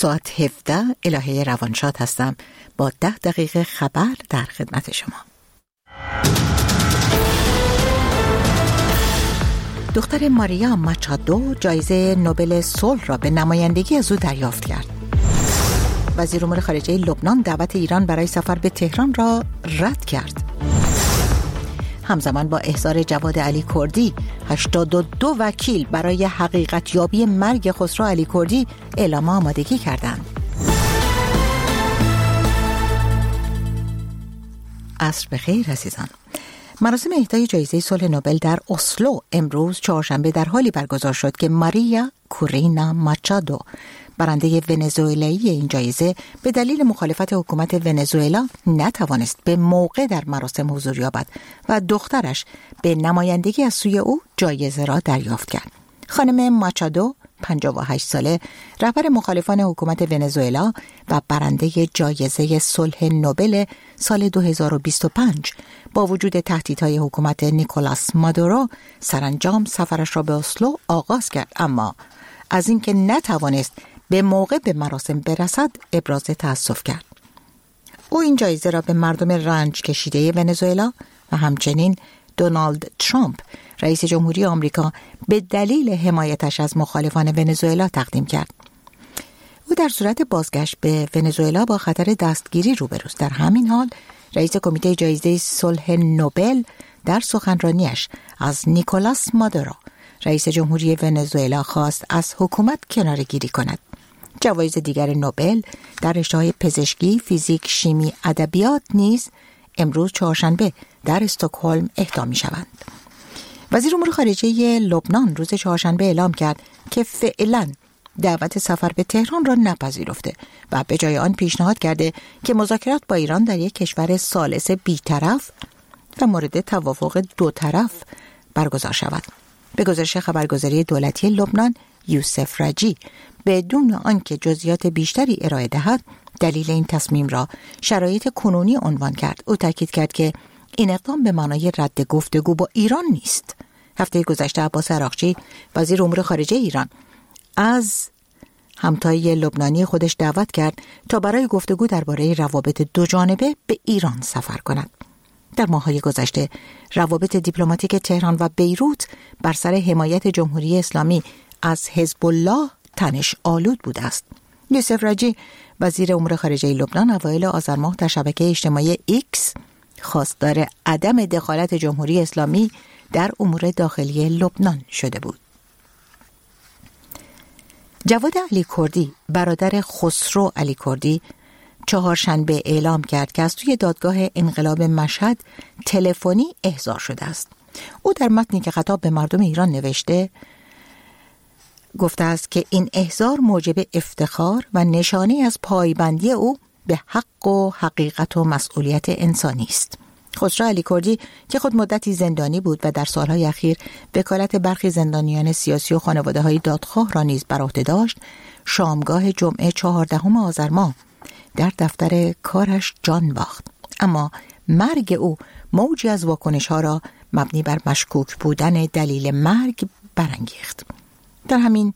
ساعت 17 الهه روانشاد هستم با 10 دقیقه خبر در خدمت شما. دختر ماریا ماچادو جایزه نوبل صلح را به نمایندگی از او دریافت کرد. وزیر امور خارجه لبنان دعوت ایران برای سفر به تهران را رد کرد. همزمان با احضار جواد علی کردی 82 وکیل برای حقیقت یابی مرگ خسرو علی کردی اعلام آمادگی کردند. عصر بخیر عزیزان. مراسم اهدای جایزه صلح نوبل در اسلو امروز چهارشنبه در حالی برگزار شد که ماریا کورینا ماچادو برنده ونزوئلایی این جایزه به دلیل مخالفت حکومت ونزوئلا نتوانست به موقع در مراسم حضور یابد و دخترش به نمایندگی از سوی او جایزه را دریافت کرد. خانم ماچادو 58 ساله رهبر مخالفان حکومت ونزوئلا و برنده جایزه صلح نوبل سال 2025 با وجود تهدیدهای حکومت نیکولاس مادورو سرانجام سفرش را به اسلو آغاز کرد، اما از اینکه نتوانست به موقع به مراسم برسد ابراز تأسف کرد. او این جایزه را به مردم رنج کشیده ونزوئلا و همچنین دونالد ترامپ رئیس جمهوری آمریکا به دلیل حمایتش از مخالفان ونزوئلا تقدیم کرد. او در صورت بازگشت به ونزوئلا با خطر دستگیری روبروست. در همین حال رئیس کمیته جایزه صلح نوبل در سخنرانیش از نیکولاس مادورو رئیس جمهوری ونزوئلا خواست از حکومت کناره‌گیری کند. جوایز دیگر نوبل در رشته‌های پزشکی، فیزیک، شیمی، ادبیات نیز امروز چهارشنبه در استکهلم اهدا می‌شوند. وزیر امور خارجه لبنان روز چهارشنبه اعلام کرد که فعلاً دعوت سفر به تهران را نپذیرفته و به جای آن پیشنهاد کرده که مذاکرات با ایران در یک کشور ثالث بی‌طرف و مورد توافق دو طرف برگزار شود. به گزارش خبرگزاری دولتی لبنان یوسف رجی بدون آنکه جزئیات بیشتری ارائه دهد دلیل این تصمیم را شرایط کنونی عنوان کرد. او تاکید کرد که این اقدام به معنای رد گفتگو با ایران نیست. هفته گذشته عباس عراقچی وزیر امور خارجه ایران از همتای لبنانی خودش دعوت کرد تا برای گفتگو درباره روابط دو جانبه به ایران سفر کند. در ماه‌های گذشته روابط دیپلماتیک تهران و بیروت بر سر حمایت جمهوری اسلامی از حزب الله تنش آلود بوده است. یوسف رجی وزیر امور خارجه لبنان اوایل آذر ماه در شبکه اجتماعی ایکس خواستار عدم دخالت جمهوری اسلامی در امور داخلی لبنان شده بود. جواد علی کردی برادر خسرو علی کردی چهارشنبه اعلام کرد که از سوی دادگاه انقلاب مشهد تلفنی احضار شده است. او در متنی که خطاب به مردم ایران نوشته گفته است که این احضار موجب افتخار و نشانه از پایبندی او به حق و حقیقت و مسئولیت انسانی است. خسرو علی کردی که خود مدتی زندانی بود و در سالهای اخیر وکالت برخی زندانیان سیاسی و خانواده‌های دادخواه را نیز بر عهده داشت، شامگاه جمعه 14 آذر ماه در دفتر کارش جان باخت. اما مرگ او موجی از واکنش‌ها را مبنی بر مشکوک بودن دلیل مرگ برانگیخت. در همین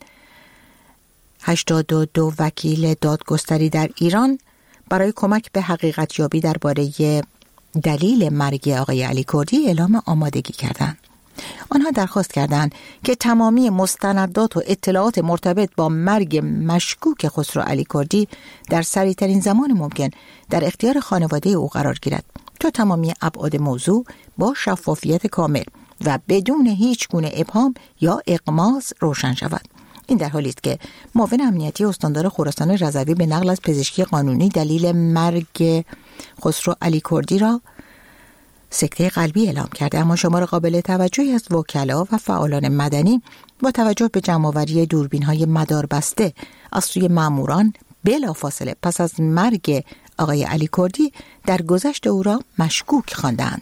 82 وکیل دادگستری در ایران برای کمک به حقیقت یابی درباره دلیل مرگ آقای علی کردی اعلام آمادگی کردند. آنها درخواست کردند که تمامی مستندات و اطلاعات مرتبط با مرگ مشکوک خسرو علی کردی در سریع‌ترین زمان ممکن در اختیار خانواده او قرار گیرد تا تمامی ابعاد موضوع با شفافیت کامل و بدون هیچ گونه ابهام یا اغماض روشن شود. این در حالی است که معاون امنیتی استاندار خراسان رضوی به نقل از پزشکی قانونی دلیل مرگ خسرو علی کردی را سکته قلبی اعلام کرده، اما شمار قابل توجهی از وکلا و فعالان مدنی با توجه به جمع‌آوری دوربین‌های مداربسته از سوی ماموران بلافاصله پس از مرگ آقای علی کردی در گذشت او را مشکوک خواندند.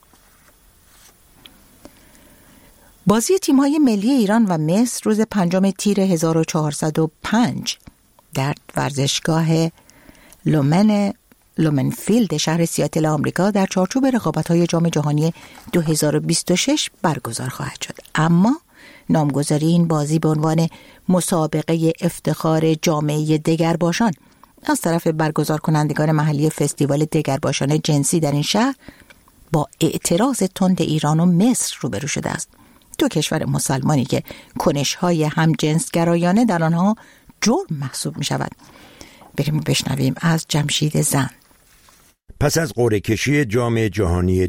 بازی تیم‌های ملی ایران و مصر روز 5 تیر 1405 در ورزشگاه لومنفیلد شهر سیاتل آمریکا در چارچوب رقابت‌های جام جهانی 2026 برگزار خواهد شد. اما نامگذاری این بازی به عنوان مسابقه افتخار جامعه دگرباشان از طرف برگزار کنندگان محلی فستیوال دگرباشان جنسی در این شهر با اعتراض تند ایران و مصر روبرو شده است. دو کشور مسلمانی که کنش‌های همجنسگرایانه در آنها جرم محسوب می شود. بریم بشنویم از جمشید زن. پس از قرعه کشی جام جهانی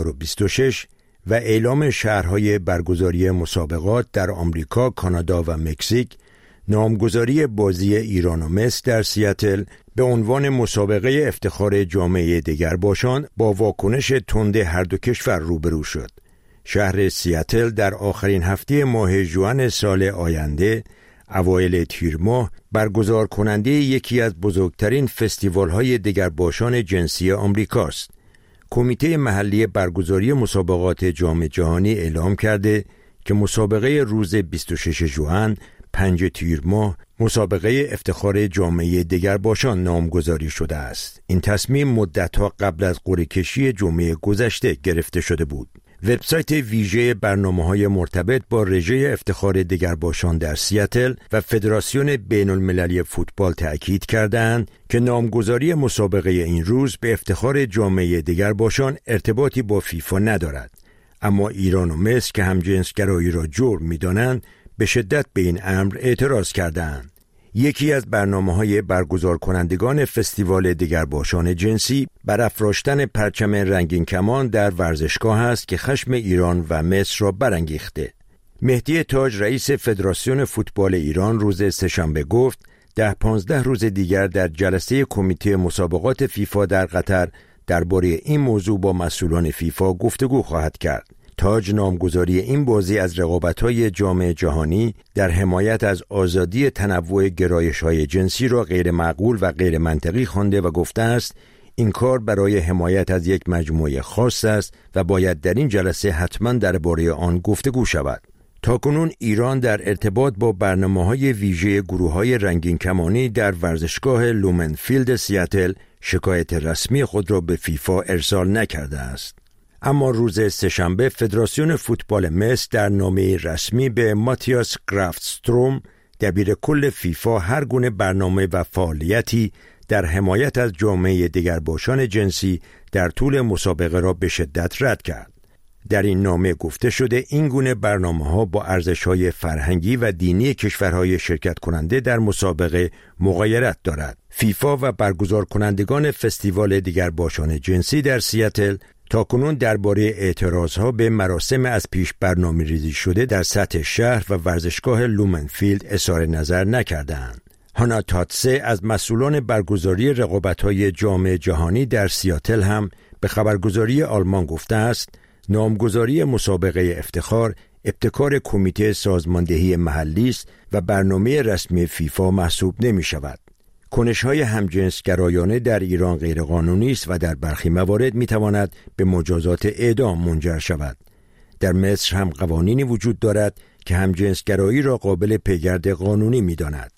2026 و اعلام شهرهای برگزاری مسابقات در آمریکا، کانادا و مکزیک، نامگذاری بازی ایران و مصر در سیاتل به عنوان مسابقه افتخار جامعه دگرباشان با واکنش تند هر دو کشور روبرو شد. شهر سیاتل در آخرین هفته ماه ژوئن سال آینده، اوایل تیر ماه، برگزار کننده یکی از بزرگترین فستیوال‌های دگرباشان جنسی آمریکاست. کمیته محلی برگزاری مسابقات جام جهانی اعلام کرده که مسابقه روز 26 ژوئن 5 تیر ماه مسابقه افتخار جامعه دگرباشان نامگذاری شده است. این تصمیم مدت‌ها قبل از قرعه کشی جمعه گذشته گرفته شده بود. وبسایت ویژه برنامه‌های مرتبط با رژه افتخار دگرباشان در سیاتل و فدراسیون بین‌المللی فوتبال تأکید کردند که نامگذاری مسابقه این روز به افتخار جامعه دگرباشان ارتباطی با فیفا ندارد. اما ایران و مصر که همجنسگرایی را جرم می‌دانند به شدت به این امر اعتراض کردند. یکی از برنامه‌های برگزار کنندگان فستیوال دگرباشان جنسی برافراشتن پرچم رنگین کمان در ورزشگاه است که خشم ایران و مصر را برانگیخته. مهدی تاج رئیس فدراسیون فوتبال ایران روز سه‌شنبه گفت 10-15 روز دیگر در جلسه کمیته مسابقات فیفا در قطر درباره این موضوع با مسئولان فیفا گفتگو خواهد کرد. تاج نامگذاری این بازی از رقابت‌های جام جهانی در حمایت از آزادی تنوع گرایش‌های جنسی را غیر معقول و غیر منطقی خوانده و گفته است این کار برای حمایت از یک مجموعه خاص است و باید در این جلسه حتما درباره آن گفتگو شود. تاکنون ایران در ارتباط با برنامه‌های ویژه گروه‌های رنگین کمانی در ورزشگاه لومنفیلد سیاتل شکایت رسمی خود را به فیفا ارسال نکرده است. اما روز سه‌شنبه فدراسیون فوتبال مصر در نامه رسمی به ماتیاس گرافتستروم دبیر کل فیفا هر گونه برنامه و فعالیتی در حمایت از جامعه دگرباشان جنسی در طول مسابقه را به شدت رد کرد. در این نامه گفته شده این گونه برنامه‌ها با ارزش‌های فرهنگی و دینی کشورهای شرکت کننده در مسابقه مغایرت دارد. فیفا و برگزار کنندگان فستیوال دگرباشان جنسی در سیاتل تاکنون درباره اعتراضها به مراسم از پیش برنامه‌ریزی شده در سطح شهر و ورزشگاه لومنفیلد اظهار نظر نکردند. هانا تاتسه از مسئولان برگزاری رقابت‌های جام جهانی در سیاتل هم به خبرگزاری آلمان گفته است نامگذاری مسابقه افتخار ابتکار کمیته سازماندهی محلی است و برنامه رسمی فیفا محسوب نمی‌شود. کنش‌های همجنسگرایانه در ایران غیرقانونی است و در برخی موارد می‌تواند به مجازات اعدام منجر شود. در مصر هم قوانینی وجود دارد که همجنسگرایی را قابل پیگرد قانونی می‌داند.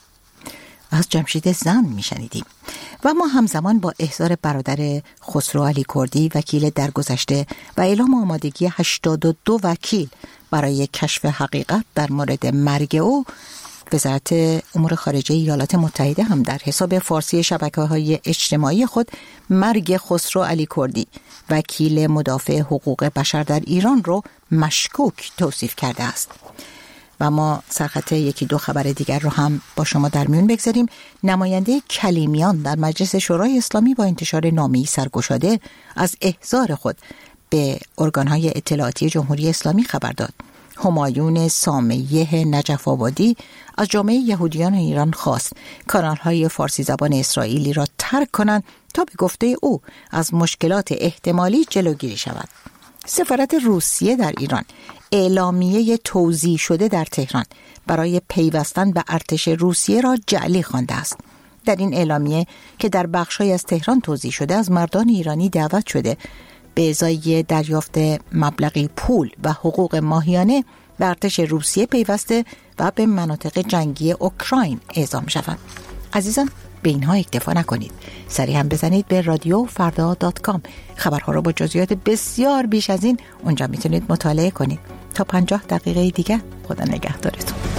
از جمشید زن میشنیدیم. و ما همزمان با احضار برادر خسرو علی کردی وکیل درگذشته و اعلام آمادگی 82 وکیل برای کشف حقیقت در مورد مرگ او، وزارت امور خارجه ایالات متحده هم در حساب فارسی شبکه‌های اجتماعی خود مرگ خسرو علی کردی وکیل مدافع حقوق بشر در ایران رو مشکوک توصیف کرده است. و ما سرخط یکی دو خبر دیگر رو هم با شما در میون بگذاریم. نماینده کلیمیان در مجلس شورای اسلامی با انتشار نامه‌ای سرگشاده از احضار خود به ارگان‌های اطلاعاتی جمهوری اسلامی خبر داد. همایون سامیه نجف آبادی از جامعه یهودیان ایران خواست کانال‌های فارسی زبان اسرائیلی را ترک کنند تا به گفته او از مشکلات احتمالی جلوگیری شود. سفارت روسیه در ایران اعلامیه توزیع شده در تهران برای پیوستن به ارتش روسیه را جعلی خوانده است. در این اعلامیه که در بخش‌های از تهران توزیع شده از مردان ایرانی دعوت شده به ازای دریافت مبلغی پول و حقوق ماهیانه به ارتش روسیه پیوسته و به مناطق جنگی اوکراین اعزام شوند. عزیزان به اینها اکتفا نکنید. سریع هم بزنید به radiofrda.com. خبرها رو با جزئیات بسیار بیش از این اونجا میتونید مطالعه کنید. تا 50 دقیقه دیگه خدا نگهدارتون.